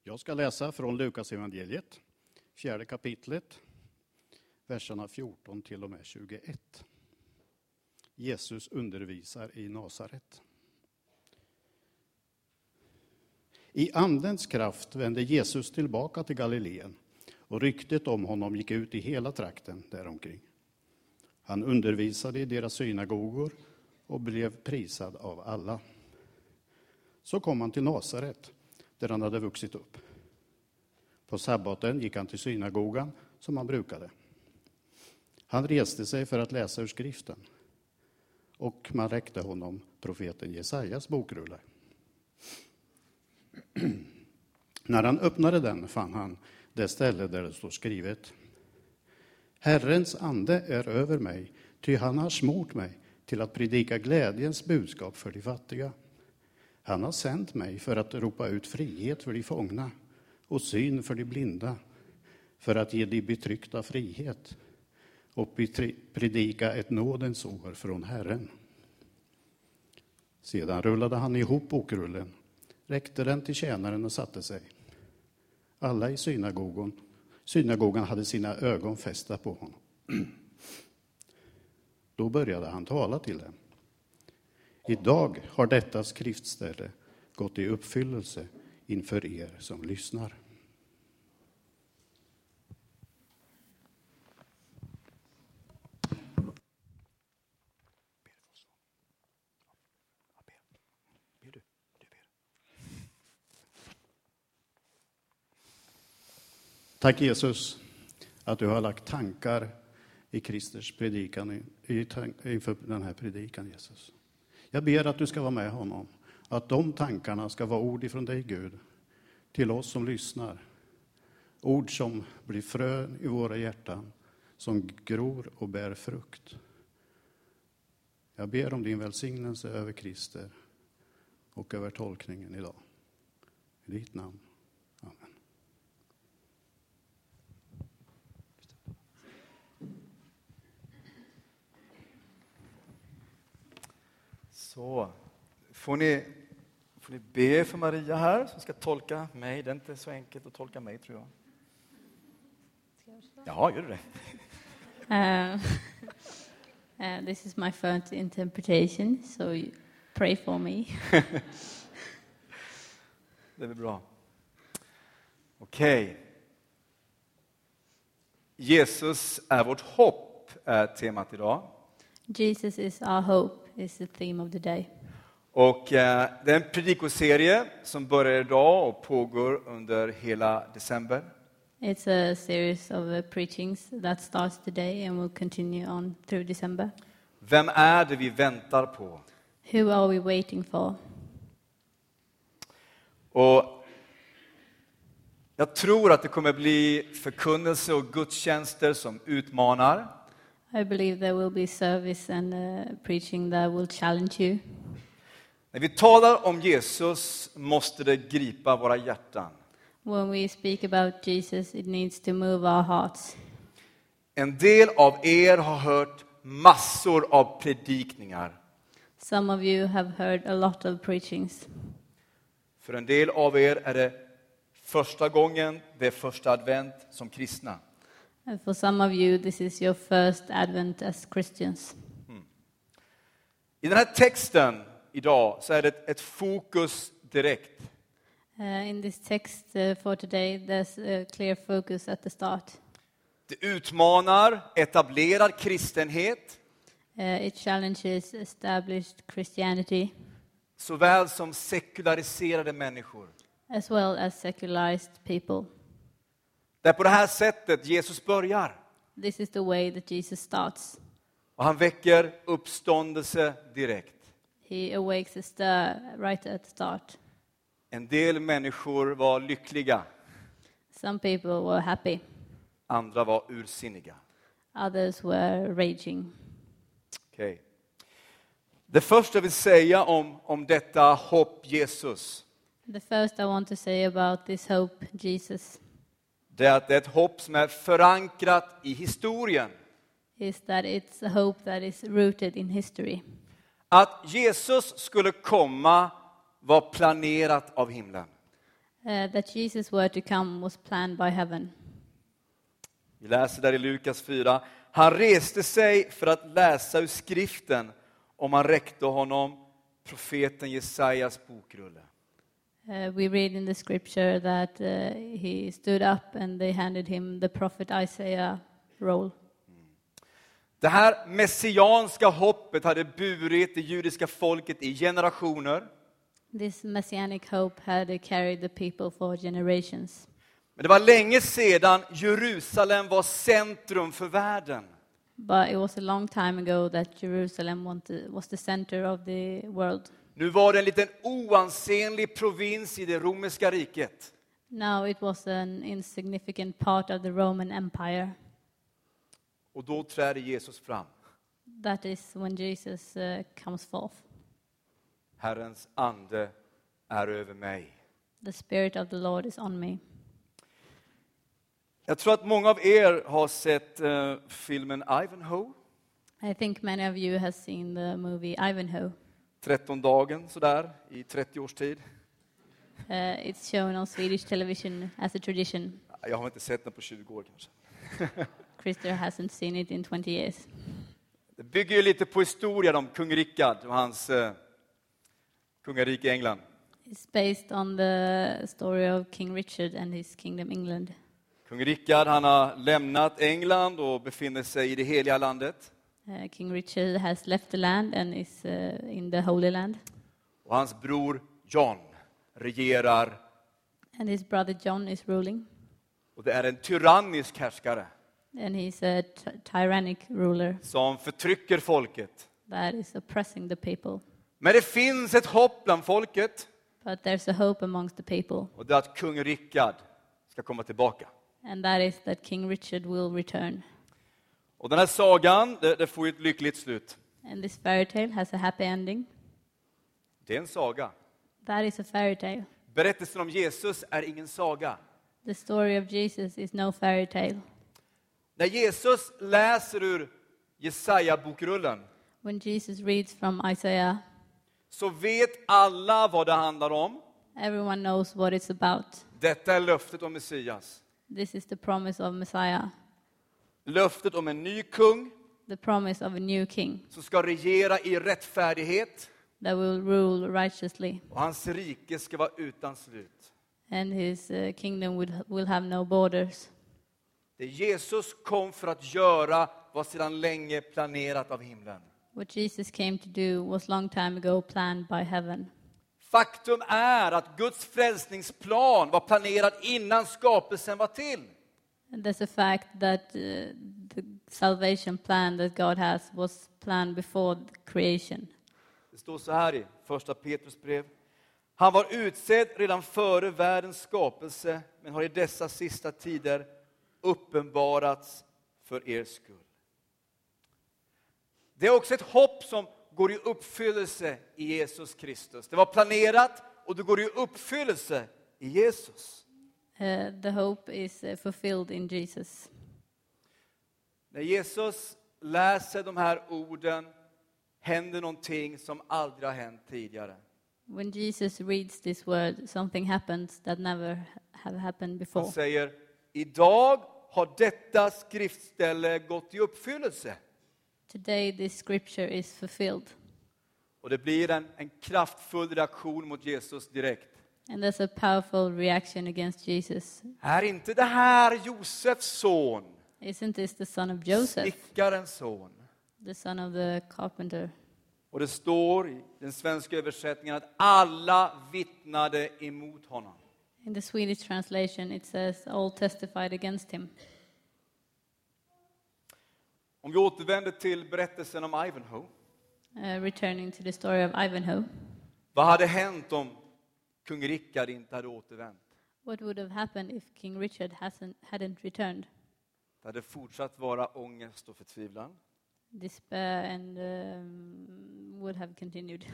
Jag ska läsa från Lukas evangeliet, 4 kapitlet, verserna 14 till och med 21. Jesus undervisar i Nasaret. I andens kraft vände Jesus tillbaka till Galileen, och ryktet om honom gick ut i hela trakten däromkring. Han undervisade i deras synagogor och blev prisad av alla. Så kom han till Nasaret, där han hade vuxit upp. På sabbaten gick han till synagogan som han brukade. Han reste sig för att läsa ur skriften, och man räckte honom profeten Jesajas bokrulle. När han öppnade den fann han det ställe där det står skrivet: Herrens ande är över mig, ty han har smort mig till att predika glädjens budskap för de fattiga. Han har sänt mig för att ropa ut frihet för de fångna och syn för de blinda, för att ge de betryckta frihet och predika ett nådens år från Herren. Sedan rullade han ihop bokrullen, räckte den till tjänaren och satte sig. Alla i synagogan hade sina ögon fästa på honom. Då började han tala till dem. Idag har detta skriftställe gått i uppfyllelse inför er som lyssnar. Tack Jesus att du har lagt tankar i Kristers predikan, inför den här predikan, Jesus. Jag ber att du ska vara med honom, att de tankarna ska vara ord ifrån dig, Gud, till oss som lyssnar. Ord som blir frön i våra hjärtan, som gror och bär frukt. Jag ber om din välsignelse över Krister och över tolkningen idag. I ditt namn. Amen. Så får ni be för Maria här som ska tolka mig. Det är inte så enkelt att tolka mig, tror jag. Ja, gör du det? This is my first interpretation, so pray for me. Det är väl bra. Okej. Jesus är vårt hopp, är temat idag. Jesus is our hope, is the theme of the day. Och det är en predikoserie som börjar idag och pågår under hela december. It's a series of preachings that starts today and will continue on through December. Vem är det vi väntar på? Who are we waiting for? Och jag tror att det kommer bli förkunnelse och gudstjänster som utmanar. I believe there will be service and preaching that will challenge you. När vi talar om Jesus måste det gripa våra hjärtan. When we speak about Jesus, it needs to move our hearts. En del av er har hört massor av predikningar. Some of you have heard a lot of preachings. För en del av er är det första gången, det är första advent som kristna. And for some of you, this is your first Advent as Christians. I den här texten idag så är det ett fokus direkt. In this text for today, there's a clear focus at the start. Det utmanar etablerad kristenhet. It challenges established Christianity, Såväl som sekulariserade människor. as well as secularized people. Det är på det här sättet Jesus börjar. This is the way that Jesus starts. Och han väcker uppståndelse direkt. He awakes a stir right at the start. En del människor var lyckliga. Some people were happy. Andra var ursinniga. Others were raging. Okay. Det första jag vill säga om detta hopp Jesus, The first I want to say about this hope, Jesus, det är att det är ett hopp som är förankrat i historien. is that it's a hope that is rooted in history. Att Jesus skulle komma var planerat av himlen. That Jesus were to come was planned by heaven. Vi läser där i Lukas 4. Han reste sig för att läsa ur skriften, och man räckte honom profeten Jesajas bokrulle. We read in the scripture that he stood up and they handed him the prophet Isaiah roll. Det här messianska hoppet hade burit det judiska folket i generationer. This messianic hope had carried the people for generations. Men det var länge sedan Jerusalem var centrum för världen. But it was a long time ago that Jerusalem was the center of the world. Nu var det en liten oansenlig provins i det romerska riket. Now it was an insignificant part of the Roman Empire. Och då träder Jesus fram. That is when Jesus comes forth. Herrens ande är över mig. The Spirit of the Lord is on me. Jag tror att många av er har sett filmen Ivanhoe. I think many of you have seen the movie Ivanhoe. 13-dagen sådär i 30 års tid. It's shown on Swedish television as a tradition. Jag har inte sett den på 20 år kanske. Christer hasn't seen it in 20 years. Det bygger ju lite på historien om kung Rickard och hans kungarike i England. It's based on the story of King Richard and his kingdom England. Kung Rickard, han har lämnat England och befinner sig i det heliga landet. King Richard has left the land and is in the Holy Land. Och hans bror John regerar. And his brother John is ruling. Och det är en tyrannisk härskare And he's a tyrannic ruler som förtrycker folket. that is oppressing the people. Men det finns ett hopp bland folket. But there's a hope amongst the people. Och det är att kung Rickard ska komma tillbaka. And that is that King Richard will return. Och den här sagan, det får ju ett lyckligt slut. And this fairy tale has a happy ending. Det är en saga. That is a fairy tale. Berättelsen om Jesus är ingen saga. The story of Jesus is no fairy tale. När Jesus läser ur Jesaja-bokrullen When Jesus reads from Isaiah, så vet alla vad det handlar om. everyone knows what it's about. Detta är löftet om Messias. This is the promise of Messiah, Löftet om en ny kung the promise of a new king som ska regera i rättfärdighet. that will rule righteously, Och hans rike ska vara utan slut. and his kingdom will have no borders. Det Jesus kom för att göra var sedan länge planerat av himlen. What Jesus came to do was long time ago planned by heaven. Faktum är att Guds frälsningsplan var planerad innan skapelsen var till. And there's a fact that the salvation plan that God has was planned before creation. Det står så här i första Petrus brev. Han var utsedd redan före världens skapelse, men har i dessa sista tider uppenbarats för er skull. Det är också ett hopp som går i uppfyllelse i Jesus Kristus. Det var planerat och det går i uppfyllelse i Jesus. The hope is fulfilled in Jesus. När Jesus läser de här orden händer någonting som aldrig har hänt tidigare. When Jesus reads this word, something happens that never have happened before. Han säger, idag har detta skriftställe gått i uppfyllelse. Today this scripture is fulfilled. Och det blir en kraftfull reaktion mot Jesus direkt. And there's a powerful reaction against Jesus. Är inte det här Josefs son? Isn't this the son of Joseph, Snickarens son. the son of the carpenter? Och det står i den svenska översättningen att alla vittnade emot honom. In the Swedish translation it says all testified against him. Om vi återvänder till berättelsen om Ivanhoe. Returning to the story of Ivanhoe, Vad hade hänt om kung Rickard inte hade återvänt? what would have happened if King Richard hadn't returned? Det hade fortsatt vara ångest och förtvivlan. Despair and would have continued.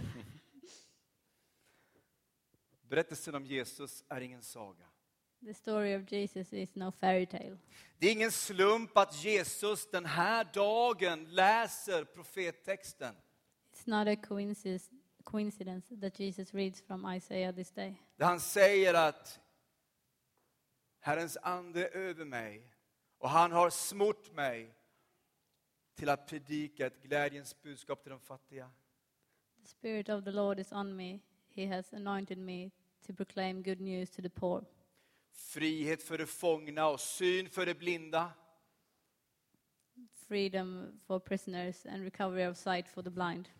Berättelsen om Jesus är ingen saga. The story of Jesus is no fairy tale. Det är ingen slump att Jesus den här dagen läser profettexten. It's not a coincidence that Jesus reads from Isaiah this day. Där han säger att Herrens ande är över mig och han har smort mig till att predika ett glädjens budskap till de fattiga. The Spirit of the Lord is on me. He has anointed me to proclaim good news to the poor. Frihet för de fångna och syn för de blinda. Freedom for prisoners and recovery of sight for the blind.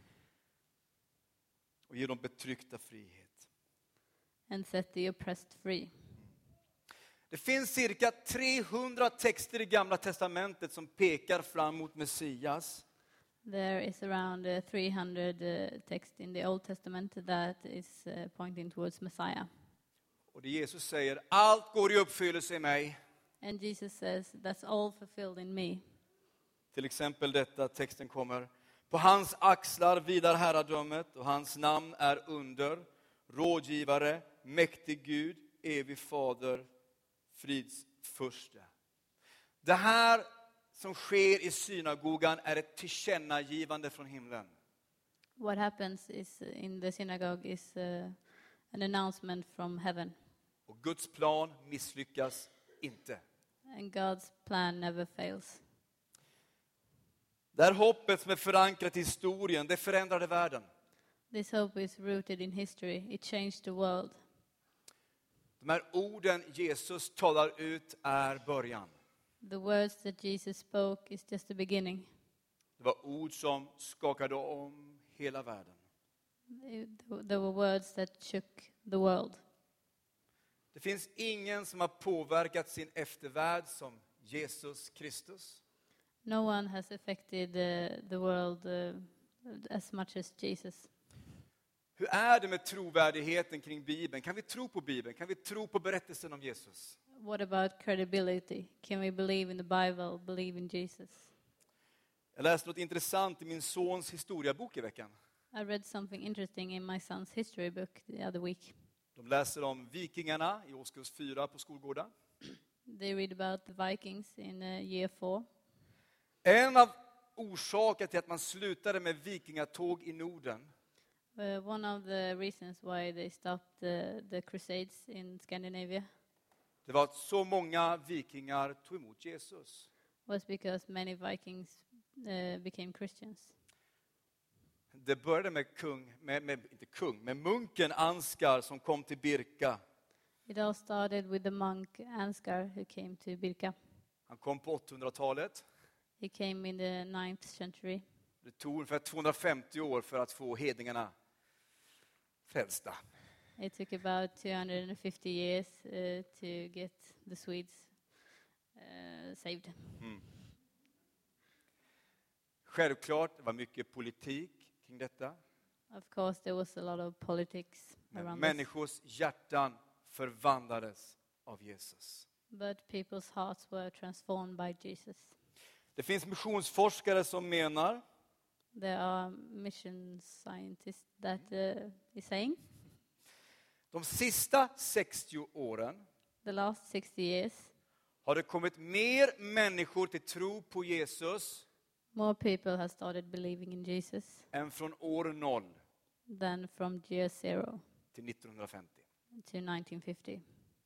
Och ge de betryckta frihet. And set the oppressed free. Det finns cirka 300 texter i Gamla testamentet som pekar fram mot Messias. There is around 300 texts in the Old Testament that is pointing towards Messiah. Och det Jesus säger, allt går i uppfyllelse i mig. And Jesus says, that's all fulfilled in me. Till exempel detta, texten kommer. På hans axlar vilar herradömet och hans namn är under, rådgivare, mäktig Gud, evig fader, fridsförste. Det här som sker i synagogan är ett tillkännagivande från himlen. What happens is in the synagogue is an announcement from heaven. Och Guds plan misslyckas inte. And God's plan never fails. Det här hoppet som är förankrat i historien, det förändrade världen. This hope is rooted in history. It changed the world. De här orden Jesus talar ut är början. The words that Jesus spoke is just the beginning. Det var ord som skakade om hela världen. There were words that shook the world. Det finns ingen som har påverkat sin eftervärld som Jesus Kristus. No one has affected the world as much as Jesus. Hur är det med trovärdigheten kring Bibeln? Kan vi tro på Bibeln? Kan vi tro på berättelsen om Jesus? What about credibility? Can we believe in the Bible, believe in Jesus? Jag läste något intressant i min sons historiebok i veckan. I read something interesting in my son's history book the other week. De läser om vikingarna i årskurs 4 på skolgården. They read about the Vikings in year 4. En av orsakerna till att man slutade med vikingatåg i Norden, One of the reasons why they stopped the crusades in Scandinavia det var att så många vikingar tog emot Jesus. was because many Vikings became Christians. Det började med munken Ansgar som kom till Birka. It all started with the monk Ansgar who came to Birka. Han kom på 800-talet. He came in the 9th century. Det tog ungefär 250 år för att få hedningarna frälsta. It took about 250 years to get the Swedes saved. Självklart, det var mycket politik kring detta. Of course, there was a lot of politics Men around this. människors hjärtan förvandlades av Jesus. But people's hearts were transformed by Jesus. Det finns missionsforskare som menar There are mission scientists that is saying de sista 60 åren the last 60 years, har det kommit mer människor till tro på Jesus more people have started believing in Jesus än från år 0 than from year 0 till 1950. to 1950.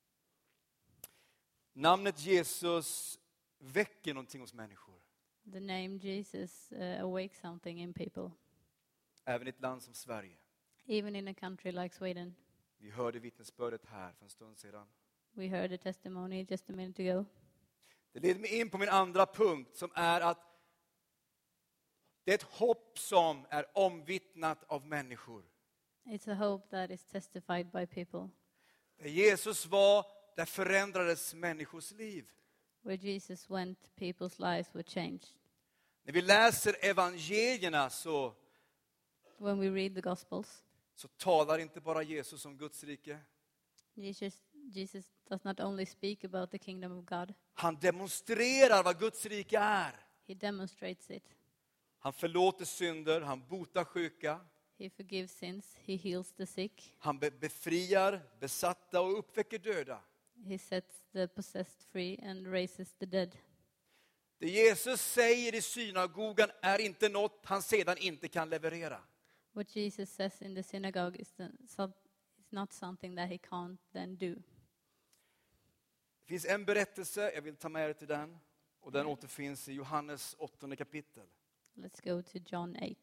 Namnet Jesus väcker någonting hos människor. The name Jesus awakes something in people, Även i ett land som Sverige. even in a country like Sweden. Vi hörde vittnesbördet här för en stund sedan. We heard a testimony just a minute ago. Det leder mig in på min andra punkt som är att det är ett hopp som är omvittnat av människor. It's a hope that is testified by people. Där Jesus var, där förändrades människors liv. Where Jesus went, people's lives were changed. När vi läser evangelierna så When we read the Gospels, talar inte bara Jesus om Guds rike. Jesus does not only speak about the kingdom of God, Han demonstrerar vad Guds rike är. he demonstrates it. Han förlåter synder, han botar sjuka. He forgives sins, he heals the sick, Han befriar besatta och uppväcker döda. he sets the possessed free and raises the dead. Det Jesus säger i synagogan är inte något han sedan inte kan leverera. What Jesus says in the synagogue is not something that he can't then do. Det finns en berättelse, jag vill ta med er till den. Och den återfinns i Johannes 8 kapitel. Let's go to John 8.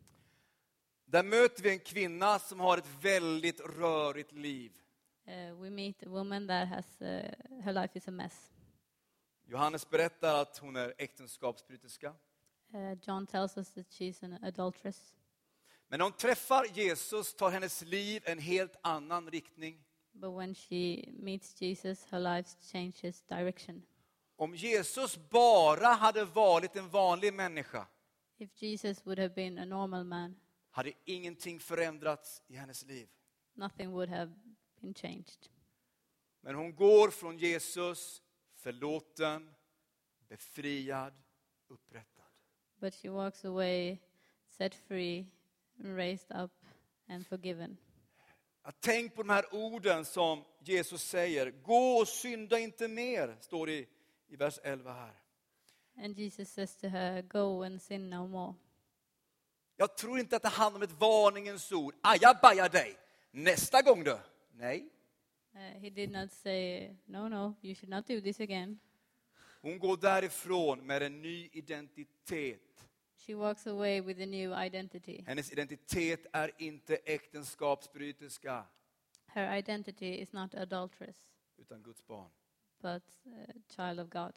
Där möter vi en kvinna som har ett väldigt rörigt liv. We meet a woman that has, her life is a mess. Johannes berättar att hon är äktenskapsbryterska. John tells us that she's an adulteress. Men när hon träffar Jesus tar hennes liv en helt annan riktning. But when she meets Jesus, her life changes direction. Om Jesus bara hade varit en vanlig människa If Jesus would have been a normal man, hade ingenting förändrats i hennes liv. nothing would have been changed. Men hon går från Jesus förlåten, befriad, upprättad. But she walks away set free, raised up and forgiven. Tänk på de här orden som Jesus säger. Gå och synda inte mer, står det i vers 11 här. And Jesus says to her, go and sin no more. Jag tror inte att det handlar om ett varningens ord. Ajabaja dig, nästa gång då. Nej. He did not say, no, you should not do this again. Hon går därifrån med en ny identitet. She walks away with a new identity. Hennes identitet är inte äktenskapsbryterska, Her identity is not adulteress, utan Guds barn. but a child of God.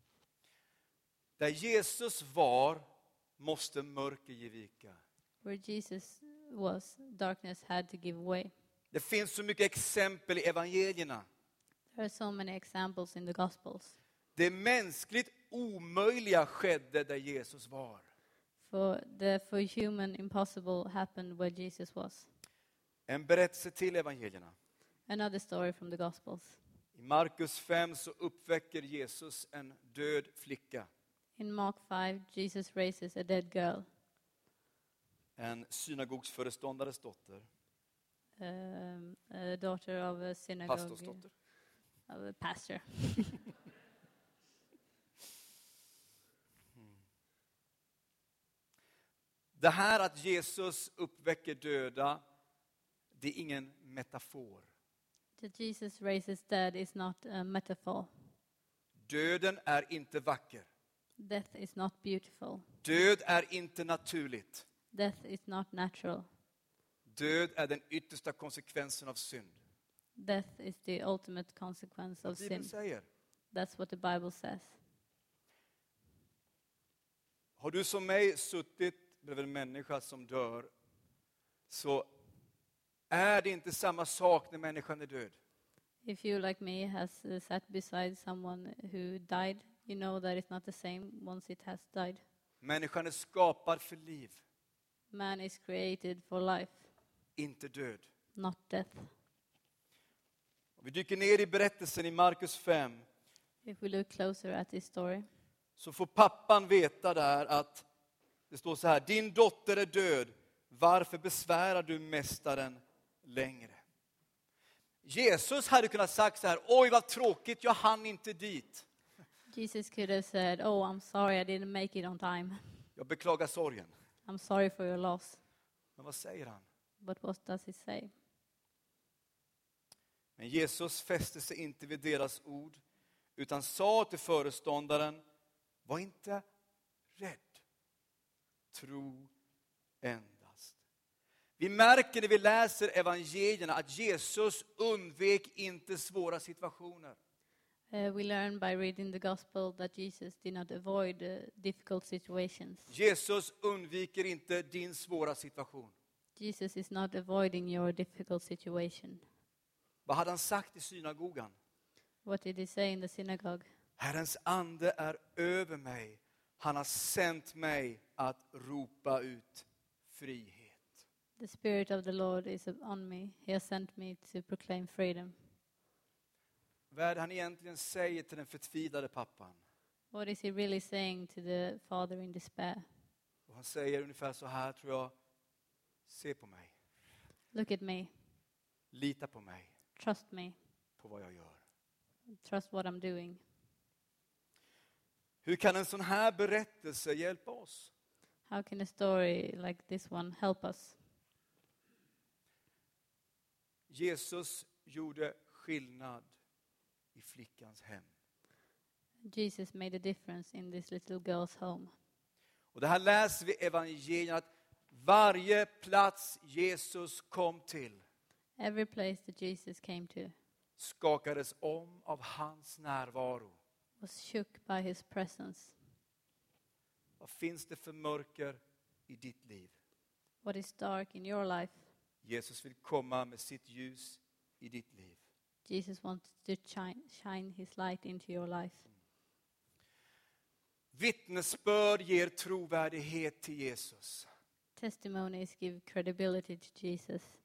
Där Jesus var måste mörker ge vika. Where Jesus was, darkness had to give way. Det finns så mycket exempel i evangelierna. There are so many examples in the Gospels. Det mänskligt omöjliga skedde där Jesus var. For human impossible happened where Jesus was. En berättelse till evangelierna. Another story from the Gospels. I Markus 5 så uppväcker Jesus en död flicka. In Mark 5, Jesus raises a dead girl, En synagogsföreståndares dotter. a daughter of a synagogue, Pastorsdotter. of a pastor. Det här att Jesus uppväcker döda, det är ingen metafor. That Jesus raises dead is not a metaphor. Döden är inte vacker. Death is not beautiful. Död är inte naturligt. Death is not natural. Död är den yttersta konsekvensen av synd. Death is the ultimate consequence of Bibeln sin. säger. That's what the Bible says. Har du som mig suttit bredvid en människa som dör, så är det inte samma sak när människan är död. If you, like me, has sat beside someone who died, you know that it's not the same once it has died. Människan är skapad för liv, Man is created for life, inte död. not death. Vi dyker ner i berättelsen i Markus 5. If we look closer at this story, Så får pappan veta där att det står så här: din dotter är död, varför besvärar du mästaren längre? Jesus hade kunnat sagt så här: oj vad tråkigt, jag hann inte dit. Jesus could have said, oh, I'm sorry I didn't make it on time. Jag beklagar sorgen. I'm sorry for your loss. Men vad säger han? But what does he say? Men Jesus fäste sig inte vid deras ord, utan sa till föreståndaren: var inte rädd, tro endast. Vi märker när vi läser evangelierna att Jesus undvek inte svåra situationer. We learn by reading the gospel that Jesus did not avoid difficult situations. Jesus undviker inte din svåra situation. Jesus is not avoiding your difficult situation. Vad hade han sagt i synagogan? What did he say in the synagogue? Herrens ande är över mig. Han har sänt mig att ropa ut frihet. The Spirit of the Lord is on me. He has sent me to proclaim freedom. Vad är det han egentligen säger till den förtvivlade pappan? What is he really saying to the father in despair? Och han säger ungefär så här, tror jag: se på mig, Look at me. lita på mig, Trust me. på vad jag gör. Trust what I'm doing. Hur kan en sån här berättelse hjälpa oss? How can a story like this one help us? Jesus gjorde skillnad i flickans hem. Jesus made a difference in this little girl's home. Och det här läser vi i evangelien att varje plats Jesus kom till Every place that Jesus came to skakades om av hans närvaro. was shook by his presence. Vad finns det för mörker i ditt liv? What is dark in your life? Jesus vill komma med sitt ljus i ditt liv. Jesus wants to shine his light into your life. Vittnesbörd ger trovärdighet till Jesus. Testimonies give credibility to Jesus.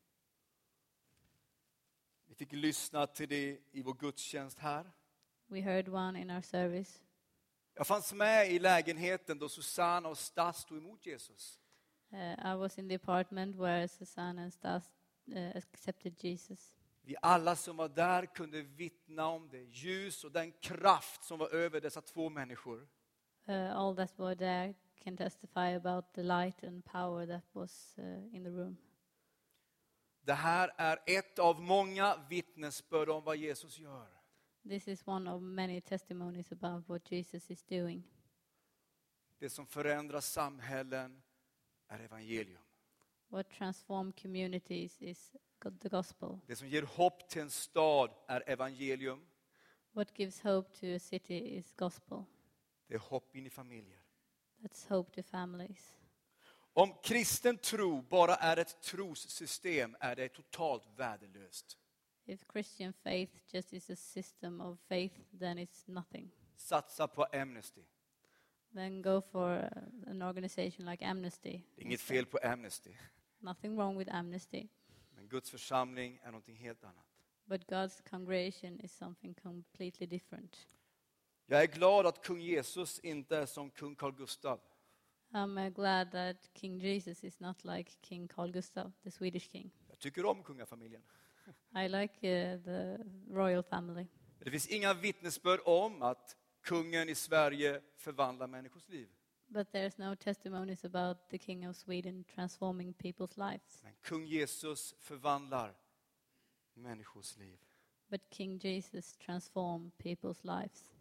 Vi fick lyssna till det i vår gudstjänst här. We heard one in our service. Jag fanns med i lägenheten då Susanna och Stas stod emot Jesus. I was in the apartment where Susanna and Stas accepted Jesus. Vi alla som var där kunde vittna om det ljus och den kraft som var över dessa två människor. All that were there can testify about the light and power that was in the room. Det här är ett av många vittnesbörd om vad Jesus gör. This is one of many testimonies about what Jesus is doing. Det som förändrar samhällen är evangelium. What transforms communities is the gospel. Det som ger hopp till en stad är evangelium. What gives hope to a city is gospel. Det är hopp in i familjer. That's hope to families. Om kristen tro bara är ett trossystem är det totalt värdelöst. If Christian faith just is a system of faith, then it's nothing. Satsa på Amnesty. Then go for an organization like Amnesty. Det är inget fel på Amnesty. Nothing wrong with Amnesty. Men Guds församling är någonting helt annat. But God's congregation is something completely different. Jag är glad att kung Jesus inte är som kung Carl Gustaf. I'm glad that King Jesus is not like King Carl Gustaf, the Swedish king. Jag tycker om kungafamiljen. I like the royal family. Det finns inga vittnesbörd om att kungen i Sverige förvandlar människors liv. But there's no testimonies about the King of Sweden transforming people's lives. Men kung Jesus förvandlar människors liv. But King Jesus transformed people's lives.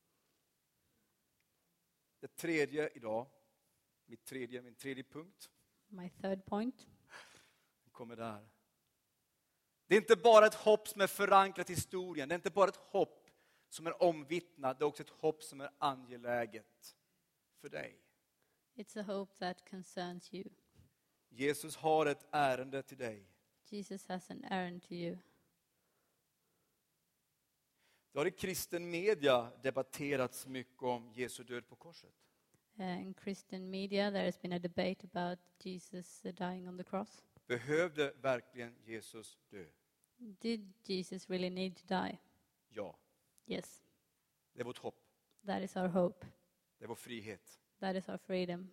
Det tredje idag, min tredje punkt, My third point. kommer där. Det är inte bara ett hopp som är förankrat i historien. Det är inte bara ett hopp som är omvittnat. Det är också ett hopp som är angeläget för dig. It's a hope that concerns you. Jesus har ett ärende till dig. Jesus has an errand to you. Det har i kristen media debatterats mycket om Jesu död på korset. In Christian media there has been a debate about Jesus dying on the cross. Behövde verkligen Jesus dö? Did Jesus really need to die? Ja, Yes. det är vårt hopp. That is our hope. Det är vår frihet. That is our freedom.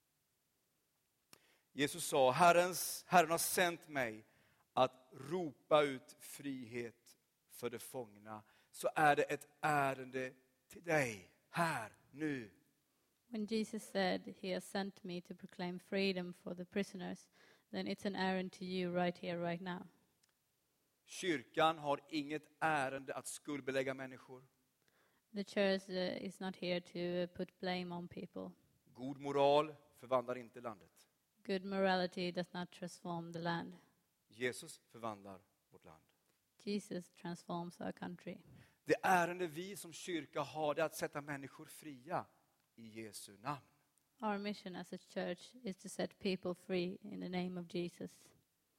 Jesus sa, Herren har sänt mig att ropa ut frihet för de fångna. Så är det ett ärende till dig, här, nu. When Jesus said he has sent me to proclaim freedom for the prisoners, then it's an errand to you right here, right now. Kyrkan har inget ärende att skuldbelägga människor. The church is not here to put blame on people. God moral förvandlar inte landet. Good morality does not transform the land. Jesus förvandlar vårt land. Jesus transforms our country. Det ärende vi som kyrka har det är att sätta människor fria i Jesu namn. Our mission as a church is to set people free in the name of Jesus.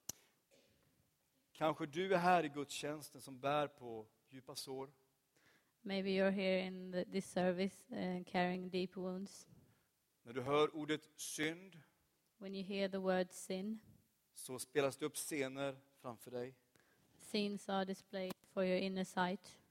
Kanske du är här i gudstjänsten som bär på djupa sår. Maybe you're here in this service carrying deep wounds. När du hör ordet synd When you hear the word sin, så spelas det upp scener framför dig. scenes are displayed for your inner sight.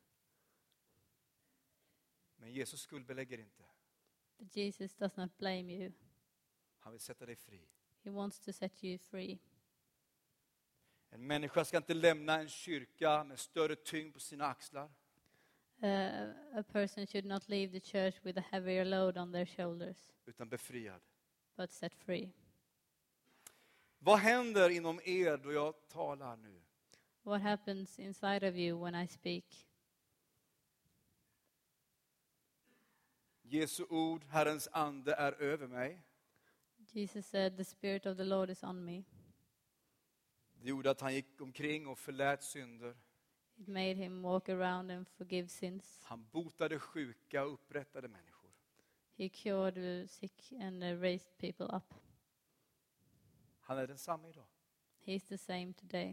Men Jesus skuldbelägger inte. But Jesus does not blame you. Han vill sätta dig fri. He wants to set you free. En människa ska inte lämna en kyrka med större tyngd på sina axlar. A person should not leave the church with a heavier load on their shoulders, Utan befriad. but set free. Vad händer inom er då jag talar nu? What happens inside of you when I speak? Jesu ord, Herrens ande är över mig. Jesus said, the Spirit of the Lord is on me. Det gjorde att han gick omkring och förlät synder. It made him walk around and forgive sins. Han botade sjuka och upprättade människor. He cured the sick and raised people up. Han är densamma idag. He is the same today.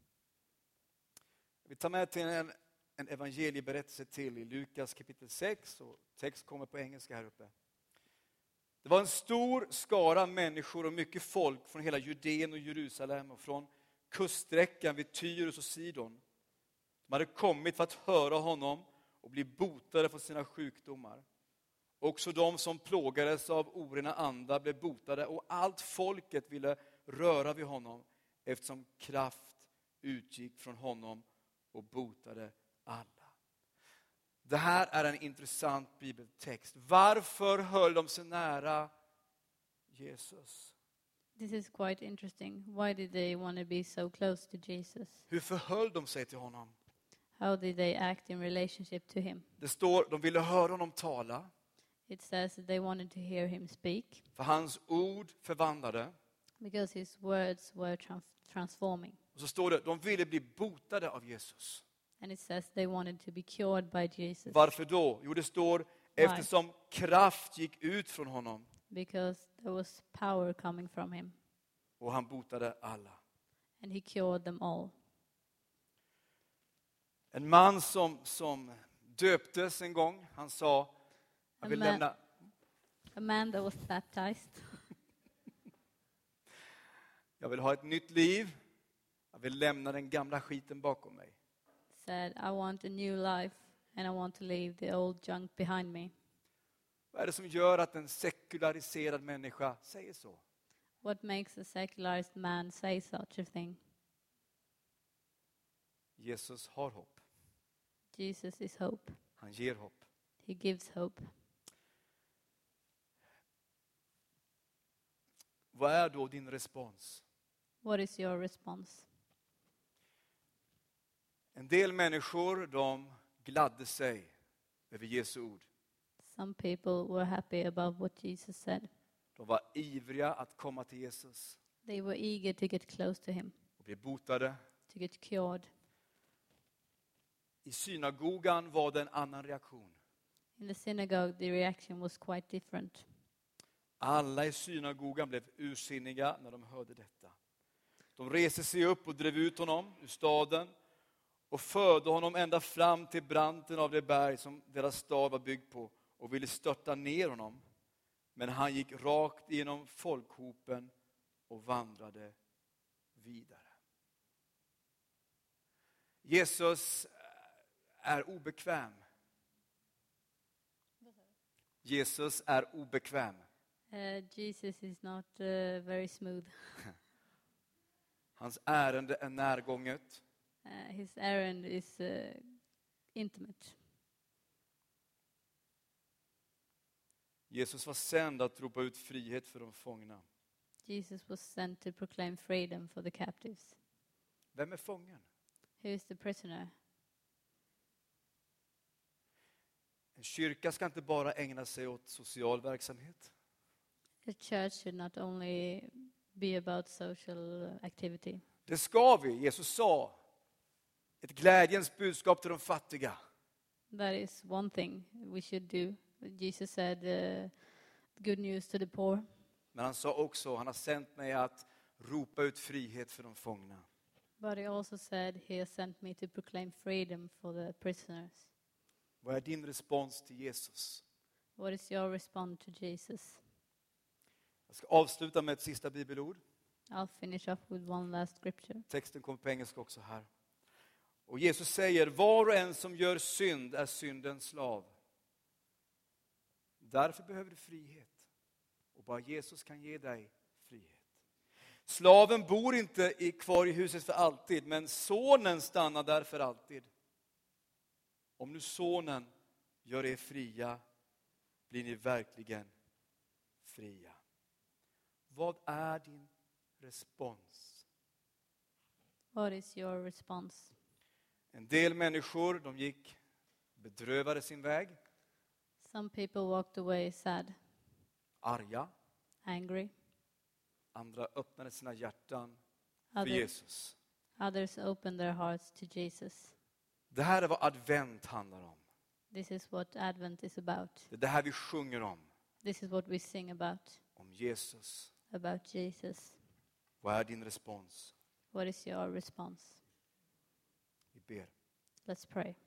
Vi tar med till en evangelieberättelse till i Lukas kapitel 6. Och text kommer på engelska här uppe. Det var en stor skara människor och mycket folk från hela Judeen och Jerusalem och från kuststräckan vid Tyrus och Sidon. De hade kommit för att höra honom och bli botade från sina sjukdomar. Också de som plågades av orena andar blev botade och allt folket ville röra vid honom eftersom kraft utgick från honom och botade alla. Det här är en intressant bibeltext. Varför höll de sig nära Jesus? This is quite interesting. Why did they want to be so close to Jesus? Hur förhöll de sig till honom? How did they act in relationship to him? Det står, de ville höra honom tala. It says that they wanted to hear him speak För hans ord förvandlade. because his words were transforming. Och så står det, de ville bli botade av Jesus. And it says they wanted to be cured by Jesus. Varför då? Jo, det står, eftersom kraft gick ut från honom. Because there was power coming from him. Och han botade alla. And he cured them all. En man som döptes en gång, han sa, jag vill lämna... A man that was baptized. Jag vill ha ett nytt liv. Jag vill lämna den gamla skiten bakom mig. Said, I want a new life and I want to leave the old junk behind me. Vad är det som gör att en sekulariserad människa säger så? What makes a secularized man say such a thing? Jesus har hopp. Jesus is hope. Han ger hopp. He gives hope. Vad är då din respons? What is your response? En del människor, de gladde sig över Jesu ord. Some people were happy about what Jesus said. De var ivriga att komma till Jesus They were eager to get close to him, och bli botade. to get cured. I synagogan var det en annan reaktion. In the synagogue, the reaction was quite different. Alla i synagogan blev ursinniga när de hörde detta. De reste sig upp och drev ut honom ur staden och förde honom ända fram till branten av det berg som deras stad var byggd på och ville störta ner honom. Men han gick rakt genom folkhopen och vandrade vidare. Jesus är obekväm. Jesus är obekväm. Jesus is not very smooth. Hans ärende är närgånget. His errand is intimate. Jesus var sänd att ropa ut frihet för de fångna. Jesus was sent to proclaim freedom for the captives. Vem är fången? Who is the prisoner? En kyrka ska inte bara ägna sig åt social verksamhet. A church should not only be about social activity. Det ska vi. Jesus sa ett glädjens budskap till de fattiga. That is one thing we should do. Jesus said good news to the poor. Men han sa också, han har sänt mig att ropa ut frihet för de fångna. But he also said he has sent me to proclaim freedom for the prisoners. Vad är din respons till Jesus? What is your response to Jesus? Jag ska avsluta med ett sista bibelord. I'll finish up with one last scripture. Texten kommer på engelska också här. Och Jesus säger, var och en som gör synd är syndens slav. Därför behöver du frihet. Och bara Jesus kan ge dig frihet. Slaven bor inte kvar i huset för alltid, men sonen stannar där för alltid. Om nu sonen gör er fria, blir ni verkligen fria. Vad är din respons? What is your response? En del människor, de gick bedrövade sin väg. Some people walked away sad, arga. angry. Andra öppnade sina hjärtan för Others, Jesus. others opened their hearts to Jesus. Det här är vad advent handlar om. This is what Advent is about. Det är det här vi sjunger om. This is what we sing Om Jesus. about Jesus. Vad är din respons? What is your response? Vi ber. Let's pray.